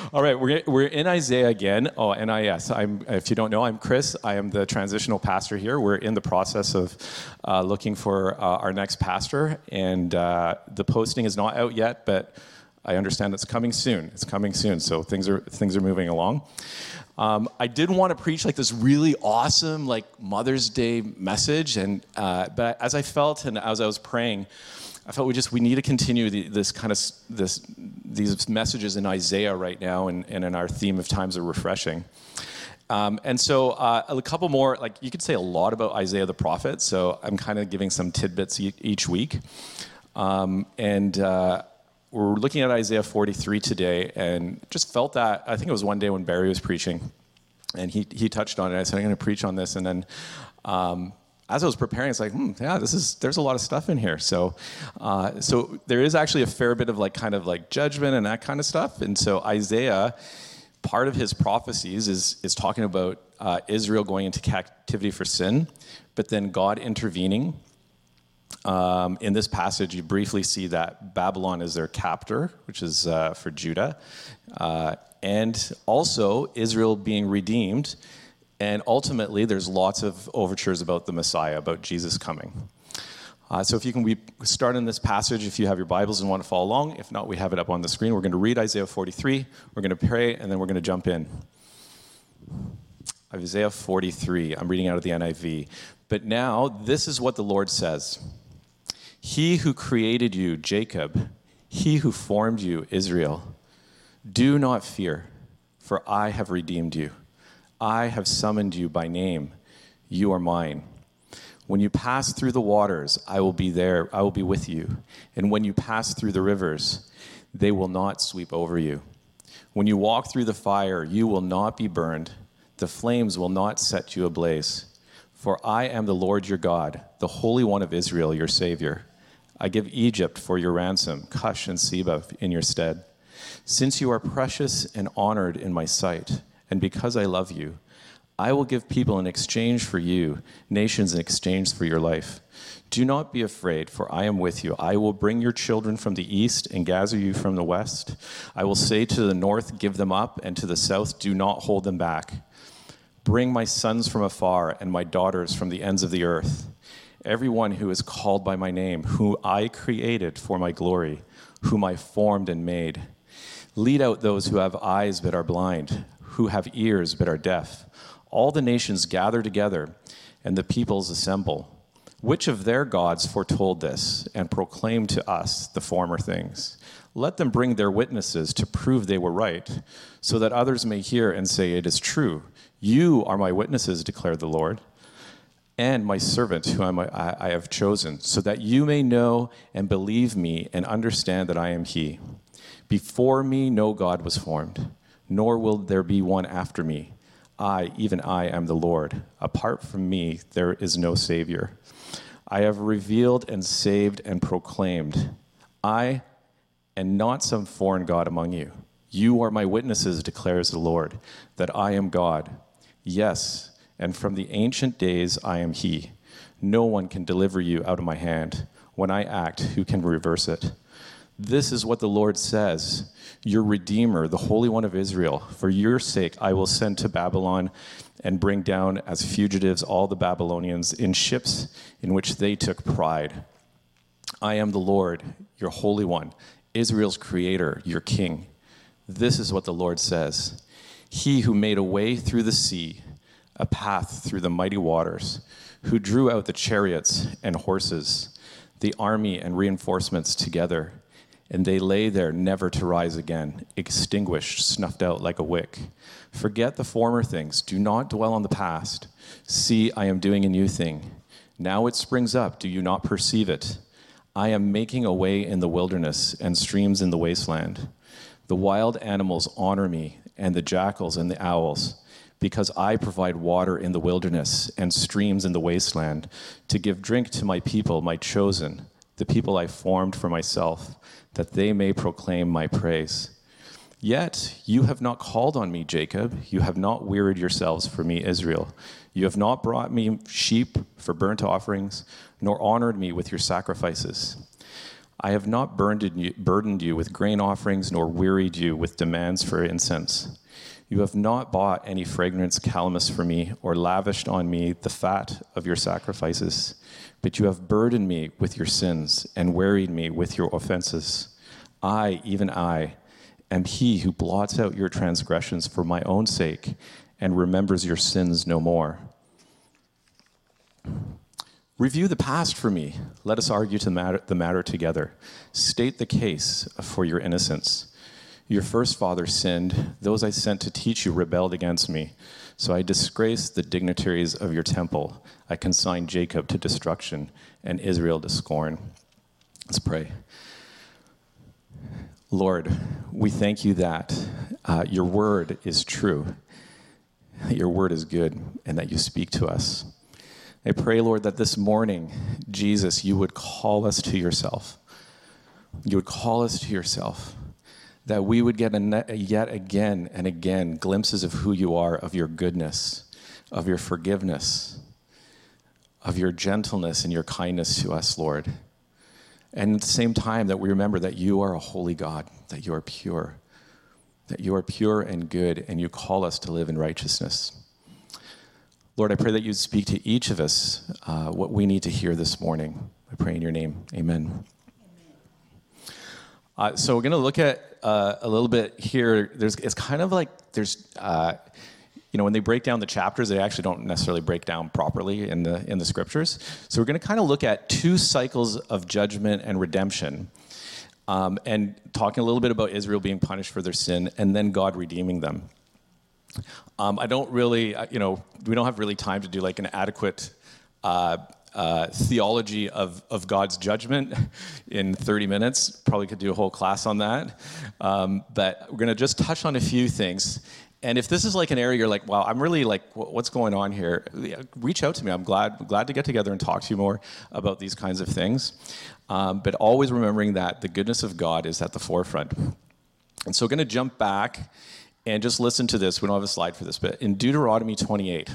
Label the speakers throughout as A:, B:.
A: All right, we're in Isaiah again. Oh, NIS. If you don't know, I'm Chris. I am the transitional pastor here. We're in the process of looking for our next pastor, and the posting is not out yet, but I understand it's coming soon. It's coming soon, so things are moving along. I did want to preach like this really awesome like Mother's Day message, and but as I felt and as I was praying, I felt we need to continue these messages in Isaiah right now, and in our theme of times of refreshing. And so a couple more, like you could say a lot about Isaiah the prophet. So I'm kind of giving some tidbits each week, and we're looking at Isaiah 43 today, and just felt that I think it was one day when Barry was preaching, and he touched on it. I said I'm going to preach on this, and then. As I was preparing, it's like, there's a lot of stuff in here. So there is actually a fair bit of kind of judgment and that kind of stuff. And so Isaiah, part of his prophecies is talking about Israel going into captivity for sin, but then God intervening. In this passage, you briefly see that Babylon is their captor, which is for Judah, and also Israel being redeemed. And ultimately, there's lots of overtures about the Messiah, about Jesus coming. So if you can, we start in this passage if you have your Bibles and want to follow along. If not, we have it up on the screen. We're going to read Isaiah 43. We're going to pray, and then we're going to jump in. Isaiah 43. I'm reading out of the NIV. But now, this is what the Lord says. He who created you, Jacob, he who formed you, Israel, do not fear, for I have redeemed you. I have summoned you by name. You are mine. When you pass through the waters, I will be there. I will be with you. And when you pass through the rivers, they will not sweep over you. When you walk through the fire, you will not be burned. The flames will not set you ablaze. For I am the Lord your God, the Holy One of Israel, your Savior. I give Egypt for your ransom, Cush and Seba in your stead. Since you are precious and honored in my sight, and because I love you, I will give people in exchange for you, nations in exchange for your life. Do not be afraid, for I am with you. I will bring your children from the east and gather you from the west. I will say to the north, give them up, and to the south, do not hold them back. Bring my sons from afar and my daughters from the ends of the earth. Everyone who is called by my name, whom I created for my glory, whom I formed and made. Lead out those who have eyes but are blind, who have ears but are deaf. All the nations gather together, and the peoples assemble. Which of their gods foretold this, and proclaimed to us the former things? Let them bring their witnesses to prove they were right, so that others may hear and say, it is true. You are my witnesses, declared the Lord, and my servant whom I have chosen, so that you may know and believe me and understand that I am he. Before me no God was formed, nor will there be one after me. Even I, am the Lord. Apart from me, there is no Savior. I have revealed and saved and proclaimed. I am not some foreign God among you. You are my witnesses, declares the Lord, that I am God. Yes, and from the ancient days I am he. No one can deliver you out of my hand. When I act, who can reverse it? This is what the Lord says, your Redeemer, the Holy One of Israel. For your sake, I will send to Babylon and bring down as fugitives all the Babylonians in ships in which they took pride. I am the Lord, your Holy One, Israel's Creator, your King. This is what the Lord says. He who made a way through the sea, a path through the mighty waters, who drew out the chariots and horses, the army and reinforcements together, and they lay there never to rise again, extinguished, snuffed out like a wick. Forget the former things. Do not dwell on the past. See, I am doing a new thing. Now it springs up. Do you not perceive it? I am making a way in the wilderness and streams in the wasteland. The wild animals honor me, and the jackals and the owls, because I provide water in the wilderness and streams in the wasteland, to give drink to my people, my chosen, the people I formed for myself, that they may proclaim my praise. Yet you have not called on me, Jacob. You have not wearied yourselves for me, Israel. You have not brought me sheep for burnt offerings, nor honored me with your sacrifices. I have not burdened you with grain offerings, nor wearied you with demands for incense. You have not bought any fragrance calamus for me, or lavished on me the fat of your sacrifices. But you have burdened me with your sins, and wearied me with your offenses. I, even I, am he who blots out your transgressions for my own sake, and remembers your sins no more. Review the past for me. Let us argue the matter together. State the case for your innocence. Your first father sinned. Those I sent to teach you rebelled against me. So I disgraced the dignitaries of your temple. I consigned Jacob to destruction and Israel to scorn. Let's pray. Lord, we thank you that your word is true, that your word is good, and that you speak to us. I pray, Lord, that this morning, Jesus, you would call us to yourself. You would call us to yourself, that we would get yet again and again glimpses of who you are, of your goodness, of your forgiveness, of your gentleness and your kindness to us, Lord. And at the same time, that we remember that you are a holy God, that you are pure and good, and you call us to live in righteousness. Lord, I pray that you'd speak to each of us what we need to hear this morning. I pray in your name. Amen. So we're going to look at a little bit here. It's kind of like when they break down the chapters, they actually don't necessarily break down properly in the scriptures. So we're going to kind of look at two cycles of judgment and redemption, and talking a little bit about Israel being punished for their sin and then God redeeming them. I don't really, we don't have really time to do like an adequate theology of God's judgment in 30 minutes. Probably could do a whole class on that. But we're going to just touch on a few things. And if this is like an area you're like, wow, I'm really like, what's going on here? Reach out to me. I'm glad to get together and talk to you more about these kinds of things. But always remembering that the goodness of God is at the forefront. And so we're going to jump back and just listen to this. We don't have a slide for this, but in Deuteronomy 28,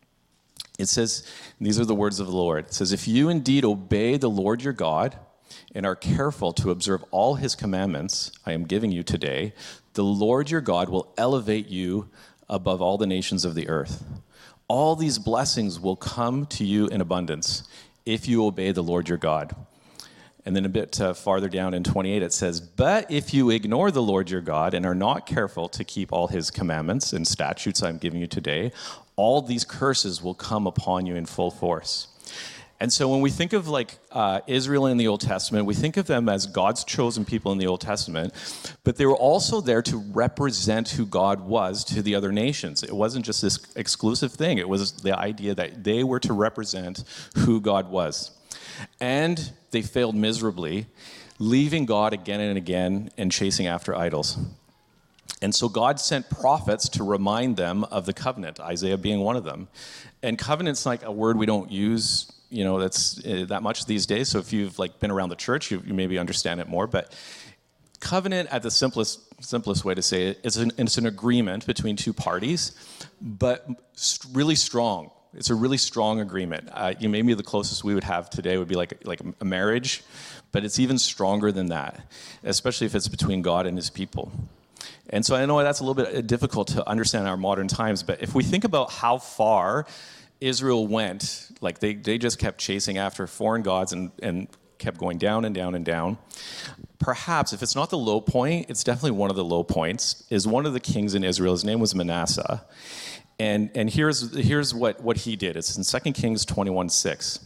A: it says, these are the words of the Lord. It says, if you indeed obey the Lord your God and are careful to observe all his commandments I am giving you today, the Lord your God will elevate you above all the nations of the earth. All these blessings will come to you in abundance if you obey the Lord your God. And then a bit farther down in 28, it says, but if you ignore the Lord your God and are not careful to keep all his commandments and statutes I'm giving you today, all these curses will come upon you in full force. And so when we think of like Israel in the Old Testament, we think of them as God's chosen people in the Old Testament, but they were also there to represent who God was to the other nations. It wasn't just this exclusive thing. It was the idea that they were to represent who God was. And they failed miserably, leaving God again and again and chasing after idols. And so God sent prophets to remind them of the covenant, Isaiah being one of them. And covenant's like a word we don't use, that's that much these days. So if you've like been around the church, you maybe understand it more. But covenant, at the simplest way to say it, it's an agreement between two parties, but really strong. It's a really strong agreement. Maybe the closest we would have today would be like a marriage, but it's even stronger than that, especially if it's between God and his people. And so I know that's a little bit difficult to understand in our modern times, but if we think about how far Israel went, like they just kept chasing after foreign gods and kept going down and down and down. Perhaps, if it's not the low point, it's definitely one of the low points, is one of the kings in Israel. His name was Manasseh. And here's what he did. It's in 2 Kings 21:6.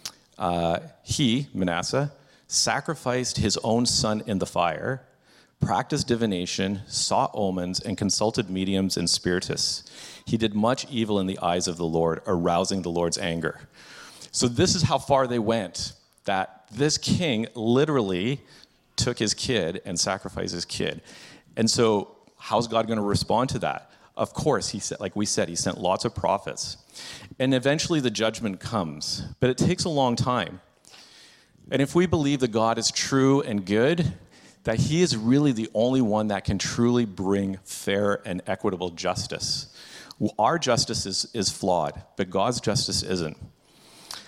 A: He, Manasseh, sacrificed his own son in the fire, practiced divination, sought omens, and consulted mediums and spiritists. He did much evil in the eyes of the Lord, arousing the Lord's anger. So this is how far they went, that this king literally took his kid and sacrificed his kid. And so how's God going to respond to that? Of course, he said, like we said, he sent lots of prophets. And eventually the judgment comes, but it takes a long time. And if we believe that God is true and good, that he is really the only one that can truly bring fair and equitable justice. Our justice is flawed, but God's justice isn't.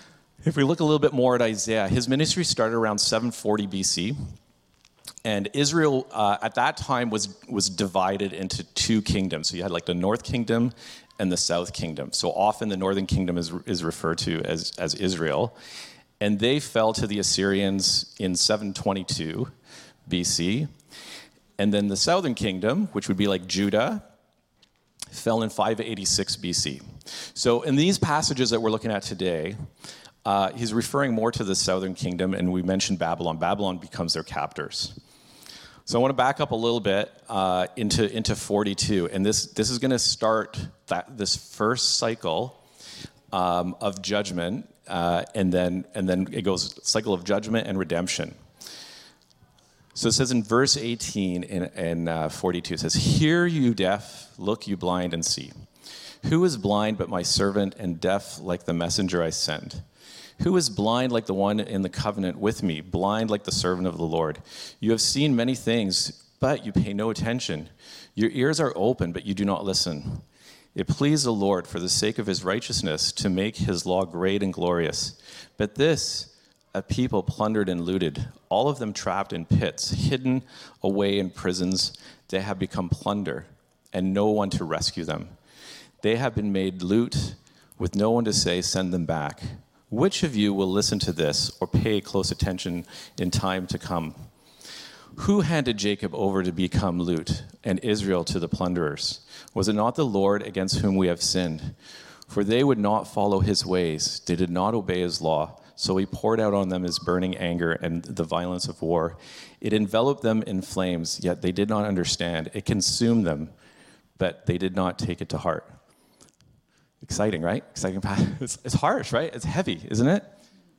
A: If we look a little bit more at Isaiah, his ministry started around 740 BC. And Israel at that time was divided into two kingdoms. So you had like the north kingdom and the south kingdom. So often the northern kingdom is referred to as Israel. And they fell to the Assyrians in 722 BC. And then the southern kingdom, which would be like Judah, fell in 586 BC. So in these passages that we're looking at today, he's referring more to the southern kingdom, and we mentioned Babylon. Babylon becomes their captors. So I want to back up a little bit into 42, and this is going to start this first cycle of judgment, and then it goes cycle of judgment and redemption. So it says in verse 18 in 42, it says, "Hear you deaf, look you blind and see. Who is blind but my servant, and deaf like the messenger I send? Who is blind like the one in the covenant with me, blind like the servant of the Lord? You have seen many things, but you pay no attention. Your ears are open, but you do not listen. It pleased the Lord for the sake of his righteousness to make his law great and glorious. But this a people plundered and looted, all of them trapped in pits, hidden away in prisons. They have become plunder, and no one to rescue them. They have been made loot, with no one to say, send them back. Which of you will listen to this or pay close attention in time to come? Who handed Jacob over to become loot and Israel to the plunderers? Was it not the Lord against whom we have sinned? For they would not follow his ways. They did not obey his law. So he poured out on them his burning anger and the violence of war. It enveloped them in flames, yet they did not understand. It consumed them, but they did not take it to heart." Exciting, right? Exciting. It's harsh, right? It's heavy, isn't it?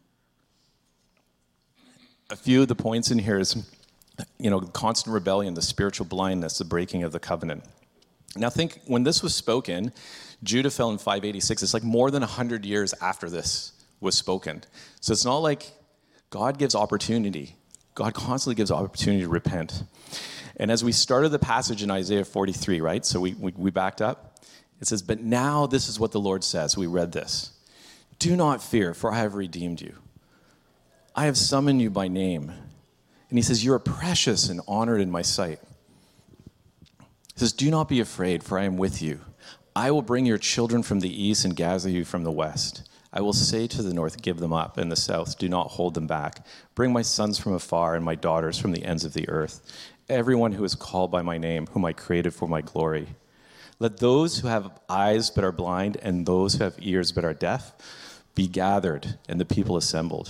A: A few of the points in here is, constant rebellion, the spiritual blindness, the breaking of the covenant. Now think, when this was spoken, Judah fell in 586. It's like more than 100 years after this was spoken. So it's not like God gives opportunity. God constantly gives opportunity to repent. And as we started the passage in Isaiah 43, right? So we backed up. It says, "But now this is what the Lord says." We read this. "Do not fear, for I have redeemed you. I have summoned you by name." And he says, "You are precious and honored in my sight." He says, "Do not be afraid, for I am with you. I will bring your children from the east and gather you from the west. I will say to the north, give them up, and the south, do not hold them back. Bring my sons from afar and my daughters from the ends of the earth. Everyone who is called by my name, whom I created for my glory. Let those who have eyes but are blind and those who have ears but are deaf be gathered, and the people assembled."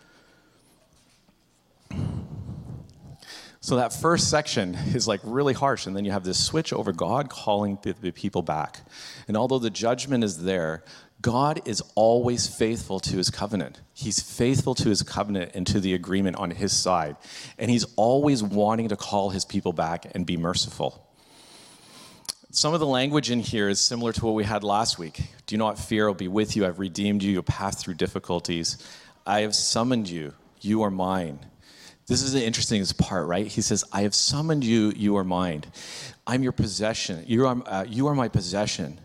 A: So that first section is like really harsh, and then you have this switch over God calling the people back. And although the judgment is there, God is always faithful to his covenant. He's faithful to his covenant and to the agreement on his side. And he's always wanting to call his people back and be merciful. Some of the language in here is similar to what we had last week. "Do not fear, I'll be with you. I've redeemed you. You'll pass through difficulties. I have summoned you. You are mine." This is the interesting part, right? He says, "I have summoned you. You are mine. I'm your possession. You are my possession.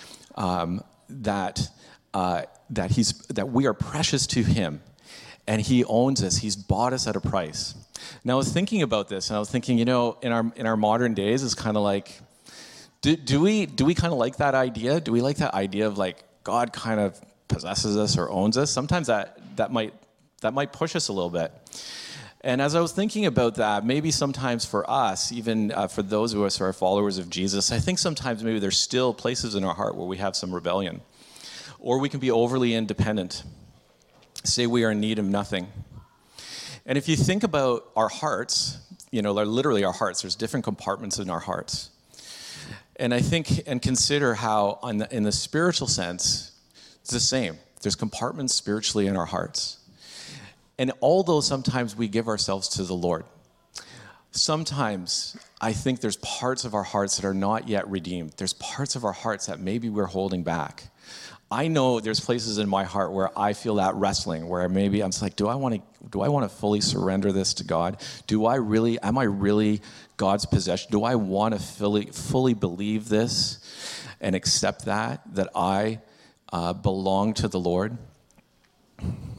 A: That we are precious to him, and he owns us. He's bought us at a price." Now I was thinking about this, and I was thinking, in our modern days, it's kind of like, do we kind of like that idea? Do we like that idea of like God kind of possesses us or owns us? Sometimes that might push us a little bit. And as I was thinking about that, maybe sometimes for us, even for those of us who are followers of Jesus, I think sometimes maybe there's still places in our heart where we have some rebellion. Or we can be overly independent, say we are in need of nothing. And if you think about our hearts, literally our hearts, there's different compartments in our hearts. And I think and consider how in the spiritual sense, it's the same. There's compartments spiritually in our hearts. And although sometimes we give ourselves to the Lord, sometimes I think there's parts of our hearts that are not yet redeemed. There's parts of our hearts that maybe we're holding back. I know there's places in my heart where I feel that wrestling, where maybe I'm just like, do I want to fully surrender this to God? Am I really God's possession? Do I want to fully believe this and accept that I belong to the Lord?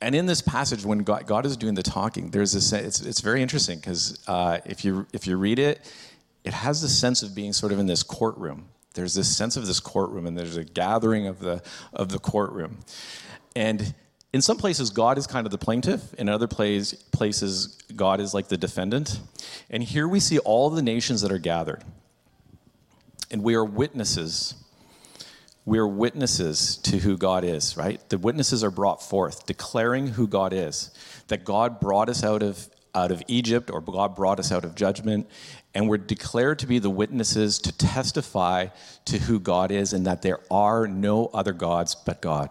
A: And in this passage, when God is doing the talking, there's this. It's very interesting because if you read it, it has the sense of being sort of in this courtroom. There's this sense of this courtroom, and there's a gathering of the courtroom. And in some places, God is kind of the plaintiff. In other places, God is like the defendant. And here we see all the nations that are gathered, and we are witnesses. We are witnesses to who God is, right? The witnesses are brought forth, declaring who God is, that God brought us out of Egypt, or God brought us out of judgment, and we're declared to be the witnesses to testify to who God is and that there are no other gods but God.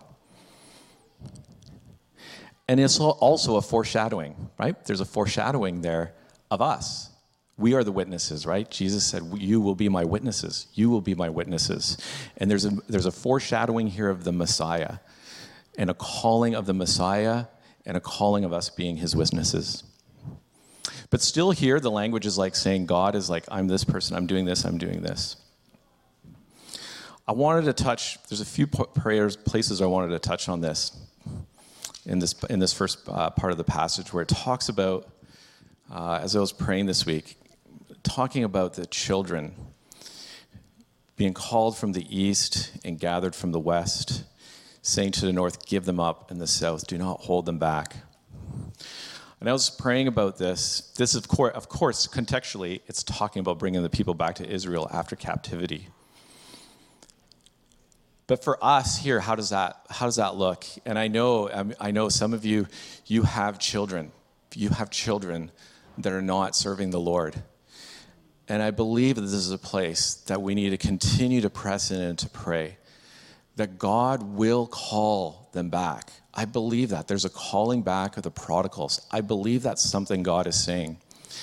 A: And it's also a foreshadowing, right? There's a foreshadowing there of us. We are the witnesses, right? Jesus said, you will be my witnesses. You will be my witnesses. And there's a foreshadowing here of the Messiah, and a calling of the Messiah, and a calling of us being his witnesses. But still here, the language is like saying God is like, I'm this person, I'm doing this, I'm doing this. I wanted to touch, there's a few places I wanted to touch on this in this first part of the passage, where it talks about, as I was praying this week, talking about the children being called from the east and gathered from the west, saying to the north, give them up, and the south, do not hold them back. And I was praying about this. This, of course, contextually, it's talking about bringing the people back to Israel after captivity. But for us here, how does that look? And I know some of you have children. You have children that are not serving the Lord. And I believe that this is a place that we need to continue to press in and to pray, that God will call them back. I believe that. There's a calling back of the prodigals. I believe that's something God is saying.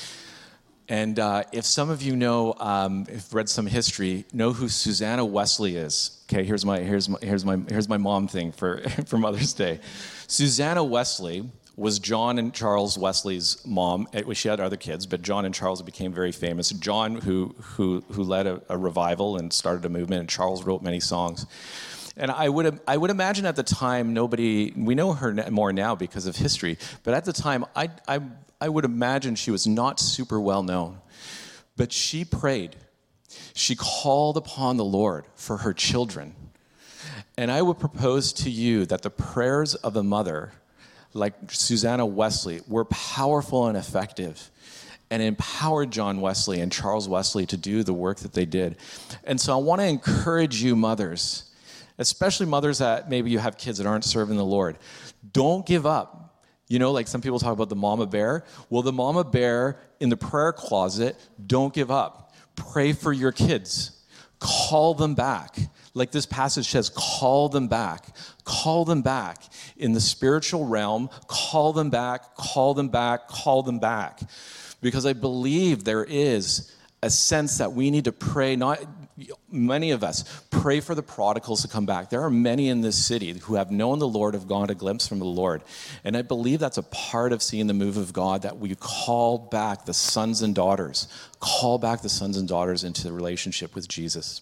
A: And if some of you know, if read some history, know who Susanna Wesley is. Okay, here's my mom thing for Mother's Day. Susanna Wesley was John and Charles Wesley's mom. She had other kids, but John and Charles became very famous. John, who led a revival and started a movement, and Charles wrote many songs. And I would imagine at the time, we know her more now because of history, but at the time, I would imagine she was not super well known. But she prayed. She called upon the Lord for her children. And I would propose to you that the prayers of a mother like Susanna Wesley were powerful and effective, and empowered John Wesley and Charles Wesley to do the work that they did. And so I want to encourage you mothers, especially mothers that maybe you have kids that aren't serving the Lord. Don't give up. You know, like some people talk about the mama bear. Well, the mama bear in the prayer closet, don't give up. Pray for your kids. Call them back. Like this passage says, call them back. Call them back in the spiritual realm. Call them back, call them back, call them back. Because I believe there is a sense that we need to pray, many of us, pray for the prodigals to come back. There are many in this city who have known the Lord, have gotten a glimpse from the Lord. And I believe that's a part of seeing the move of God, that we call back the sons and daughters. Call back the sons and daughters into the relationship with Jesus.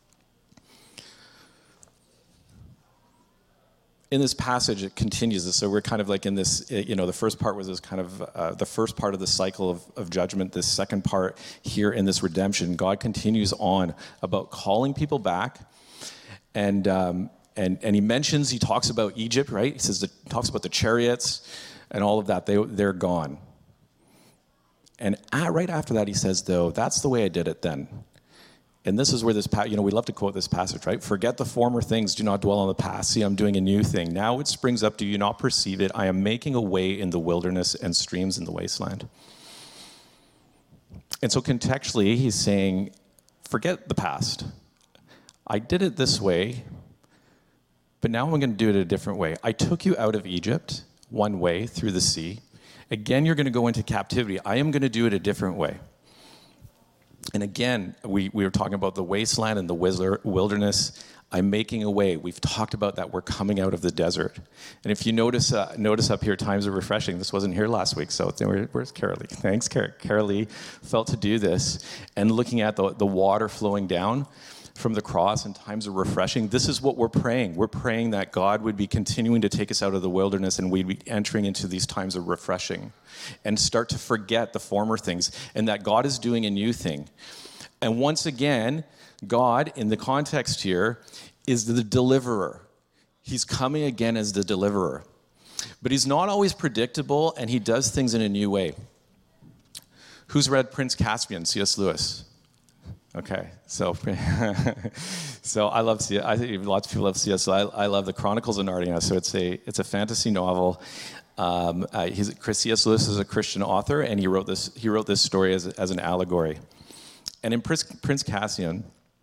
A: In this passage, it continues. So we're kind of like in this, the first part was this kind of the first part of the cycle of judgment. This second part here in this redemption, God continues on about calling people back. And he talks about Egypt, right? He talks about the chariots and all of that. They're gone. And right after that, he says, though, that's the way I did it then. And this is where this, we love to quote this passage, right? Forget the former things, do not dwell on the past. See, I'm doing a new thing. Now it springs up, do you not perceive it? I am making a way in the wilderness and streams in the wasteland. And so contextually, he's saying, forget the past. I did it this way, but now I'm going to do it a different way. I took you out of Egypt one way through the sea. Again, you're going to go into captivity. I am going to do it a different way. And again, we were talking about the wasteland and the wilderness. I'm making a way. We've talked about that. We're coming out of the desert. And if you notice up here, times are refreshing. This wasn't here last week, so where's Carolee? Thanks, Carolee felt to do this. And looking at the water flowing down, from the cross and times of refreshing, this is what we're praying. We're praying that God would be continuing to take us out of the wilderness and we'd be entering into these times of refreshing and start to forget the former things, and that God is doing a new thing. And once again, God, in the context here, is the deliverer. He's coming again as the deliverer. But he's not always predictable, and he does things in a new way. Who's read Prince Caspian, C.S. Lewis? Okay, so I love C.S. I think lots of people love C.S. I love the Chronicles of Narnia. So it's a fantasy novel. C.S. Lewis is a Christian author, and he wrote this story as an allegory. And in Prince Caspian,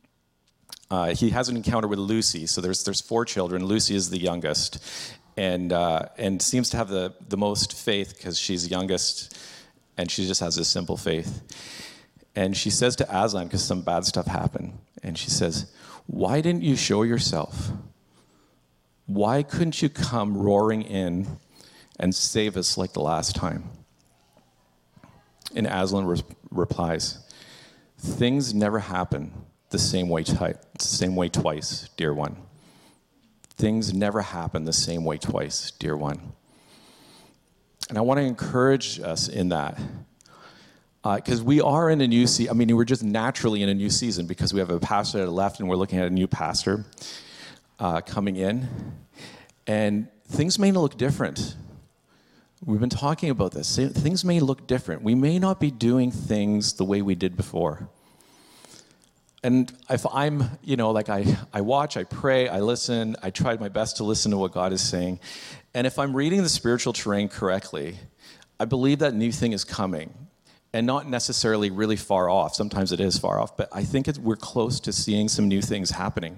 A: he has an encounter with Lucy. So there's 4 children. Lucy is the youngest, and seems to have the most faith because she's youngest, and she just has this simple faith. And she says to Aslan, because some bad stuff happened, and she says, "Why didn't you show yourself? Why couldn't you come roaring in and save us like the last time?" And Aslan replies, "Things never happen the same way twice, dear one. Things never happen the same way twice, dear one." And I want to encourage us in that. Because we are in a new season. I mean, we're just naturally in a new season because we have a pastor that left and we're looking at a new pastor coming in. And things may look different. We've been talking about this. Things may look different. We may not be doing things the way we did before. And if I'm, I watch, I pray, I listen, I try my best to listen to what God is saying. And if I'm reading the spiritual terrain correctly, I believe that new thing is coming. And not necessarily really far off. Sometimes it is far off, but I think we're close to seeing some new things happening.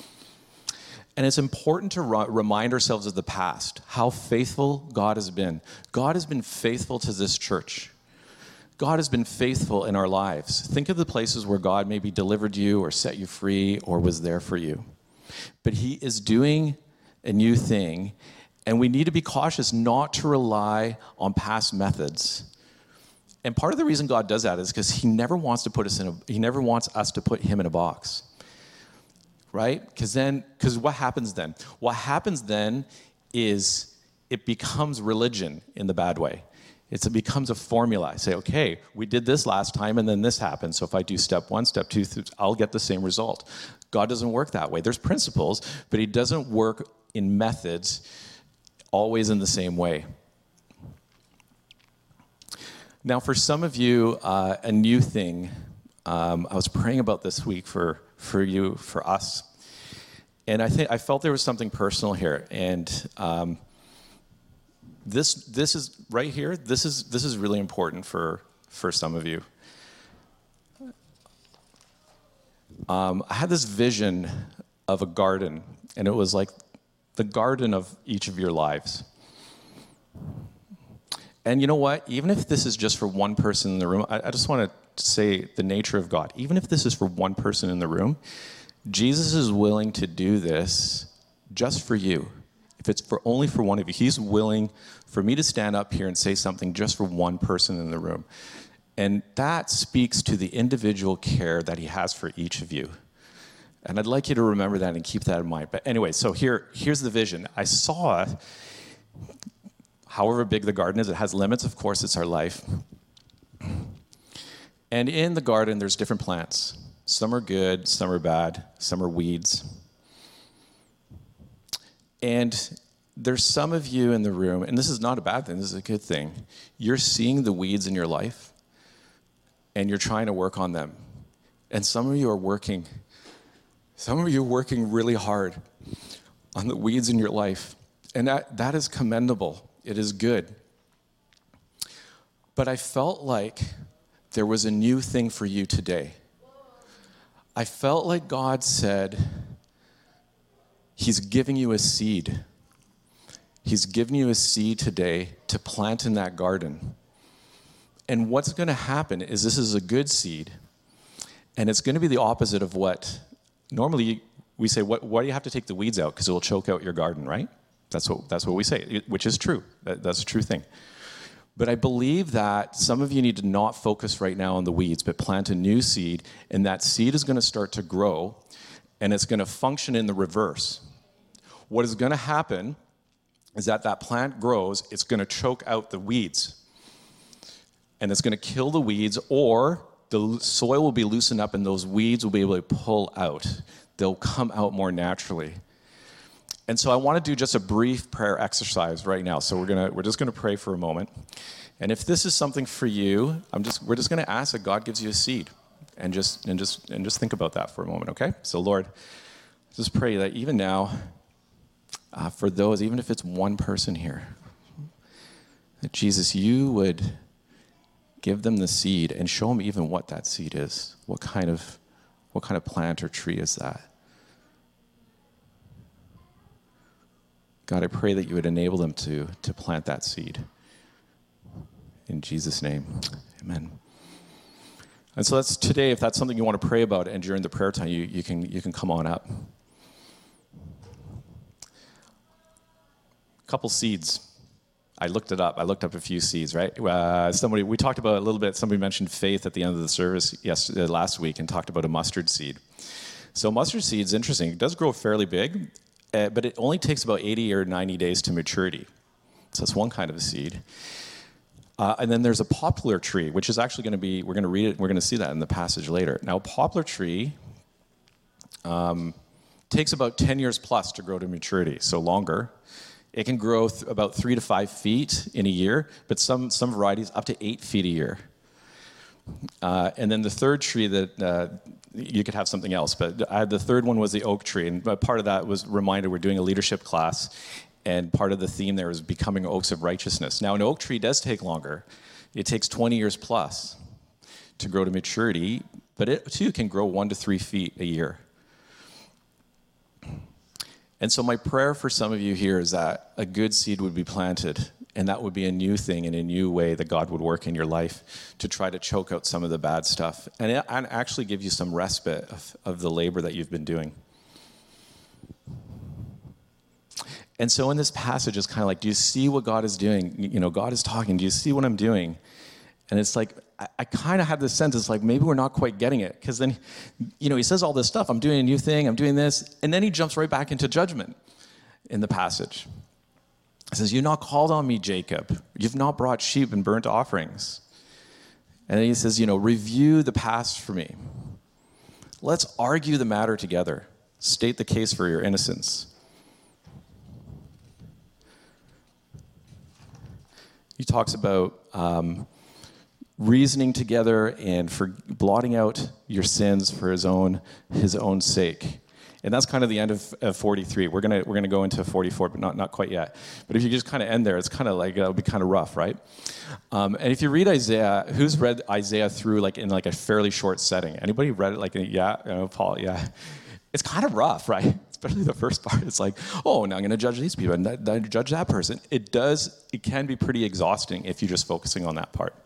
A: And it's important to remind ourselves of the past, how faithful God has been. God has been faithful to this church. God has been faithful in our lives. Think of the places where God maybe delivered you or set you free or was there for you. But he is doing a new thing, and we need to be cautious not to rely on past methods. And part of the reason God does that is because he never wants us to put him in a box. Right? Because what happens then? What happens then is it becomes religion in the bad way. It becomes a formula. I say, okay, we did this last time and then this happened. So if I do step 1, step 2, I'll get the same result. God doesn't work that way. There's principles, but he doesn't work in methods always in the same way. Now, for some of you, a new thing, I was praying about this week for you, for us, and I felt there was something personal here, and this is right here. This is really important for some of you. I had this vision of a garden, and it was like the garden of each of your lives. And you know what? Even if this is just for one person in the room, I just want to say the nature of God. Even if this is for one person in the room, Jesus is willing to do this just for you. If it's only for one of you, he's willing for me to stand up here and say something just for one person in the room. And that speaks to the individual care that he has for each of you. And I'd like you to remember that and keep that in mind. But anyway, so here's the vision. I saw, however big the garden is, it has limits. Of course, it's our life. And in the garden, there's different plants. Some are good, some are bad, some are weeds. And there's some of you in the room, and this is not a bad thing, this is a good thing. You're seeing the weeds in your life, and you're trying to work on them. And some of you are working really hard on the weeds in your life. And that is commendable. It is good. But I felt like there was a new thing for you today. I felt like God said, he's giving you a seed. He's giving you a seed today to plant in that garden. And what's going to happen is this is a good seed. And it's going to be the opposite of what normally we say, why do you have to take the weeds out? Because it will choke out your garden, right? That's what we say, which is true. That's a true thing. But I believe that some of you need to not focus right now on the weeds, but plant a new seed, and that seed is going to start to grow, and it's going to function in the reverse. What is going to happen is that plant grows, it's going to choke out the weeds, and it's going to kill the weeds, or the soil will be loosened up, and those weeds will be able to pull out. They'll come out more naturally. And so I want to do just a brief prayer exercise right now. So we're just going to pray for a moment. And if this is something for you, we're just going to ask that God gives you a seed, and just think about that for a moment, okay? So Lord, just pray that even now, for those, even if it's one person here, that Jesus, you would give them the seed and show them even what that seed is. What kind of plant or tree is that? God, I pray that you would enable them to plant that seed. In Jesus' name, amen. And so that's today, if that's something you want to pray about, and during the prayer time, you can come on up. Couple seeds. I looked it up. I looked up a few seeds, right? We talked about it a little bit. Somebody mentioned faith at the end of the service last week and talked about a mustard seed. So mustard seed's interesting. It does grow fairly big, but it only takes about 80 or 90 days to maturity. So that's one kind of a seed. And then there's a poplar tree, which is actually going to be, we're going to read it, we're going to see that in the passage later. Now, a poplar tree takes about 10 years plus to grow to maturity, so longer. It can grow about 3 to 5 feet in a year, but some varieties up to 8 feet a year. And then the third tree that you could have something else, but the third one was the oak tree, and part of that was reminded we're doing a leadership class, and part of the theme there is becoming oaks of righteousness. Now, an oak tree does take longer. It takes 20 years plus to grow to maturity, but it too can grow 1 to 3 feet a year. And so my prayer for some of you here is that a good seed would be planted, and that would be a new thing and a new way that God would work in your life to try to choke out some of the bad stuff and actually give you some respite of the labor that you've been doing. And so in this passage, it's kind of like, do you see what God is doing? You know, God is talking. Do you see what I'm doing? And it's like, I kind of have this sense, it's like, maybe we're not quite getting it. Because then, you know, he says all this stuff. I'm doing a new thing. I'm doing this. And then he jumps right back into judgment in the passage. He says, you've not called on me, Jacob. You've not brought sheep and burnt offerings. And then he says, you know, review the past for me. Let's argue the matter together. State the case for your innocence. He talks about reasoning together and for blotting out your sins for his own sake. And that's kind of the end of 43. We're gonna go into 44, but not quite yet. But if you just kind of end there, it's kind of like it'll be kind of rough, right? And if you read Isaiah, who's read Isaiah through in a fairly short setting? Anybody read it Paul? Yeah. It's kind of rough, right? Especially the first part. It's like, oh, now I'm going to judge these people and judge that person. It can be pretty exhausting if you're just focusing on that part.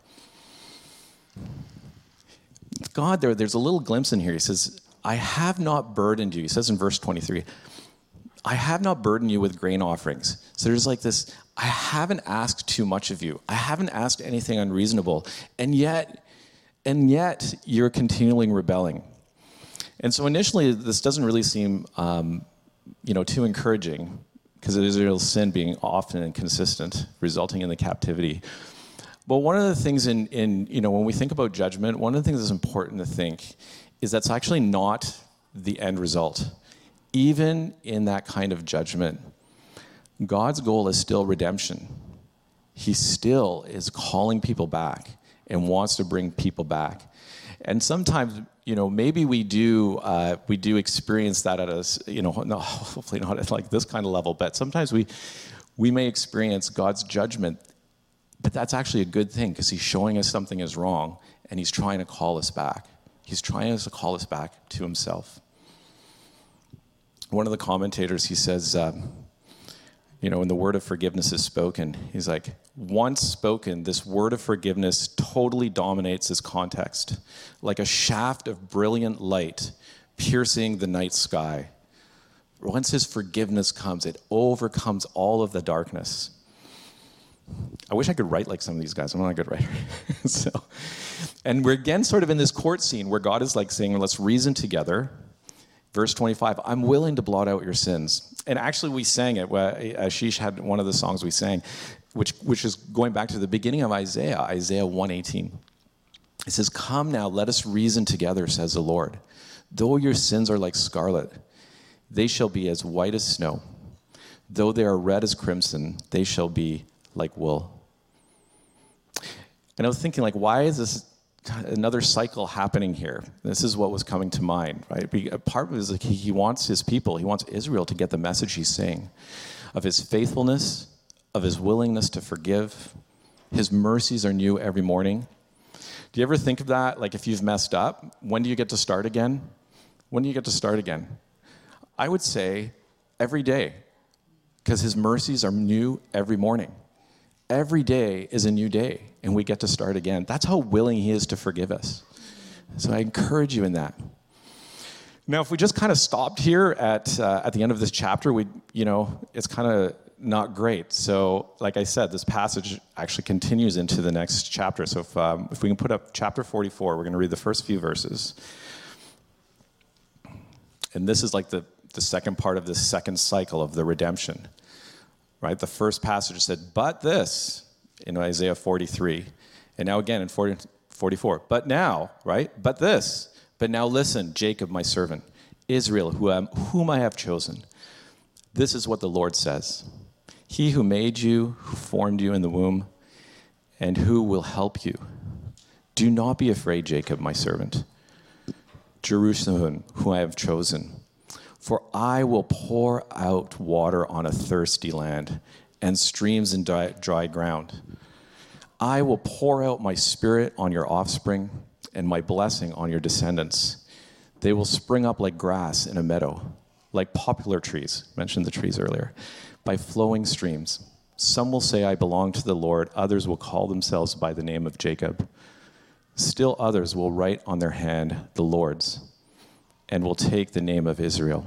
A: God, there's a little glimpse in here. He says, I have not burdened you. He says in verse 23, I have not burdened you with grain offerings. So there's like this, I haven't asked too much of you. I haven't asked anything unreasonable. And yet you're continually rebelling. And so initially, this doesn't really seem, too encouraging, because of Israel's sin being often inconsistent, resulting in the captivity. But one of the things when we think about judgment, one of the things that's important to think is that's actually not the end result. Even in that kind of judgment, God's goal is still redemption. He still is calling people back and wants to bring people back. And sometimes, maybe we do experience that at hopefully not at like this kind of level, but sometimes we may experience God's judgment, but that's actually a good thing because he's showing us something is wrong and he's trying to call us back. He's trying to call us back to himself. One of the commentators, he says, when the word of forgiveness is spoken, he's like, once spoken, this word of forgiveness totally dominates its context, like a shaft of brilliant light piercing the night sky. Once his forgiveness comes, it overcomes all of the darkness. I wish I could write like some of these guys. I'm not a good writer. And we're again sort of in this court scene where God is like saying, let's reason together. Verse 25, I'm willing to blot out your sins. And actually we sang it. Ashish had one of the songs we sang, which is going back to the beginning of Isaiah 1:18. It says, come now, let us reason together, says the Lord. Though your sins are like scarlet, they shall be as white as snow. Though they are red as crimson, they shall be like wool. And I was thinking, like, why is this another cycle happening here? This is what was coming to mind, right? Part of it is like he wants his people, he wants Israel to get the message he's saying of his faithfulness, of his willingness to forgive. His mercies are new every morning. Do you ever think of that? Like if you've messed up, when do you get to start again? When do you get to start again? I would say every day, because his mercies are new every morning. Every day is a new day, and we get to start again. That's how willing he is to forgive us. So I encourage you in that. Now, if we just kind of stopped here at the end of this chapter, it's kind of not great. So, like I said, this passage actually continues into the next chapter. So if we can put up chapter 44, we're going to read the first few verses. And this is like the second part of this second cycle of the redemption. Right? The first passage said, but this, in Isaiah 43. And now again in 44. But now, right? But this. But now listen, Jacob, my servant, Israel, whom I have chosen. This is what the Lord says. He who made you, who formed you in the womb, and who will help you. Do not be afraid, Jacob, my servant. Jerusalem, whom I have chosen. For I will pour out water on a thirsty land and streams in dry ground. I will pour out my spirit on your offspring and my blessing on your descendants. They will spring up like grass in a meadow, like poplar trees, mentioned the trees earlier, by flowing streams. Some will say, I belong to the Lord. Others will call themselves by the name of Jacob. Still others will write on their hand the Lord's, and will take the name of Israel.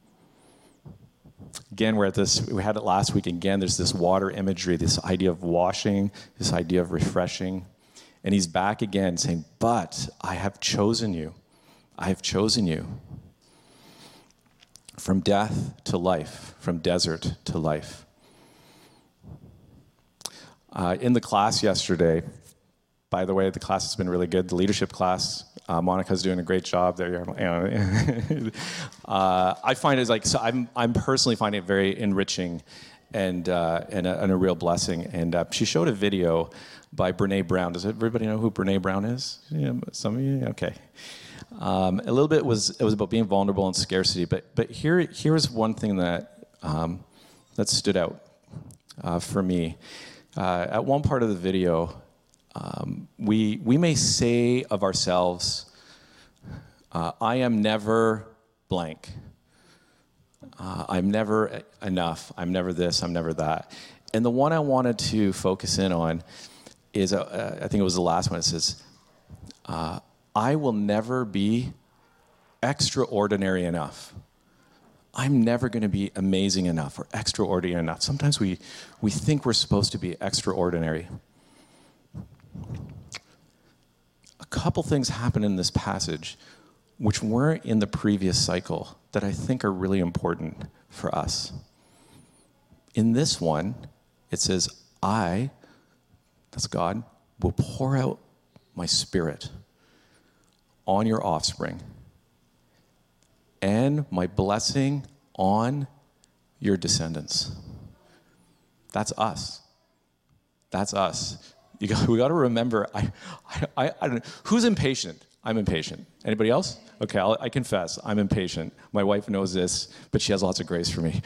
A: Again, we had it last week. Again, there's this water imagery, this idea of washing, this idea of refreshing. And he's back again saying, but I have chosen you. I have chosen you. From death to life, from desert to life. In the class yesterday, by the way, the class has been really good. The leadership class, Monica's doing a great job there. I find it like, so I'm personally finding it very enriching and a real blessing. And she showed a video by Brene Brown. Does everybody know who Brene Brown is? Yeah, some of you, okay. A little bit it was about being vulnerable and scarcity, but here is one thing that stood out for me. At one part of the video, we may say of ourselves, I am never blank. I'm never enough. I'm never this. I'm never that. And the one I wanted to focus in on is, I think it was the last one. It says, I will never be extraordinary enough. I'm never going to be amazing enough or extraordinary enough. Sometimes we think we're supposed to be extraordinary. A couple things happen in this passage which weren't in the previous cycle that I think are really important for us. In this one, it says, I, that's God, will pour out my spirit on your offspring and my blessing on your descendants. That's us. That's us. We got to remember, I don't, who's impatient? I'm impatient. Anybody else? Okay, I confess, I'm impatient. My wife knows this, but she has lots of grace for me.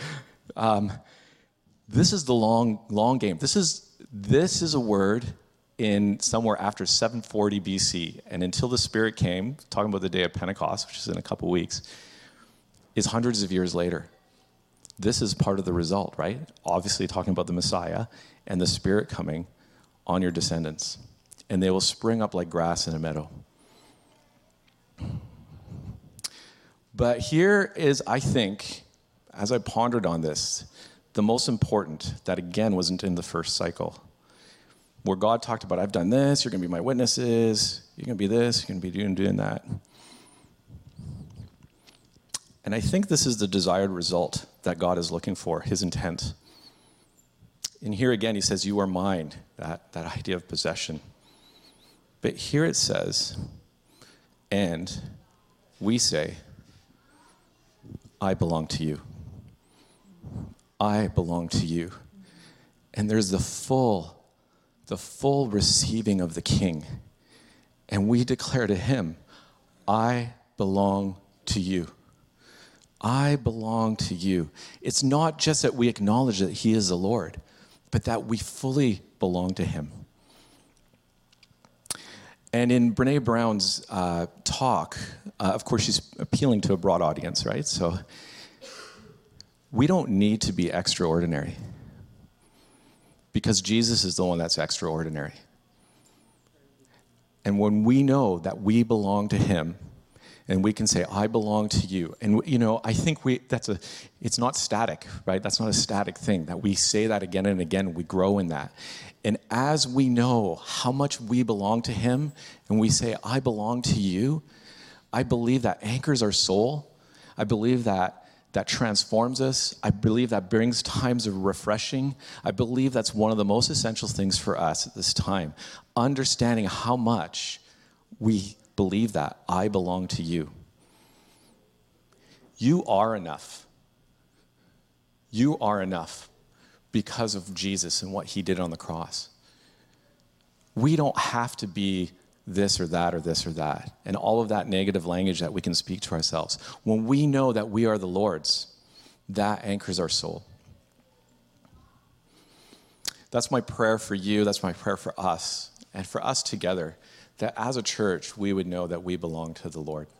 A: This is the long game. This is a word in somewhere after 740 BC, and until the Spirit came, talking about the day of Pentecost, which is in a couple weeks, is hundreds of years later. This is part of the result, right? Obviously talking about the Messiah and the Spirit coming on your descendants, and they will spring up like grass in a meadow. But here is, I think, as I pondered on this, the most important that again wasn't in the first cycle. where God talked about, I've done this, you're going to be my witnesses, you're going to be this, you're going to be doing that. And I think this is the desired result that God is looking for, his intent. And here again, he says, you are mine, that idea of possession. But here it says, and we say, I belong to you. I belong to you. And there's the full receiving of the King. And we declare to him, I belong to you. I belong to you. It's not just that we acknowledge that he is the Lord, but that we fully belong to him. And in Brene Brown's talk, of course, she's appealing to a broad audience, right? So we don't need to be extraordinary because Jesus is the one that's extraordinary. And when we know that we belong to him, and we can say, I belong to you. And, I think it's not static, right? That's not a static thing, that we say that again and again, we grow in that. And as we know how much we belong to him, and we say, I belong to you, I believe that anchors our soul. I believe that transforms us. I believe that brings times of refreshing. I believe that's one of the most essential things for us at this time. Understanding how much we believe that I belong to you. You are enough. You are enough because of Jesus and what he did on the cross. We don't have to be this or that or this or that, and all of that negative language that we can speak to ourselves. When we know that we are the Lord's, that anchors our soul. That's my prayer for you. That's my prayer for us, and for us together, that as a church, we would know that we belong to the Lord.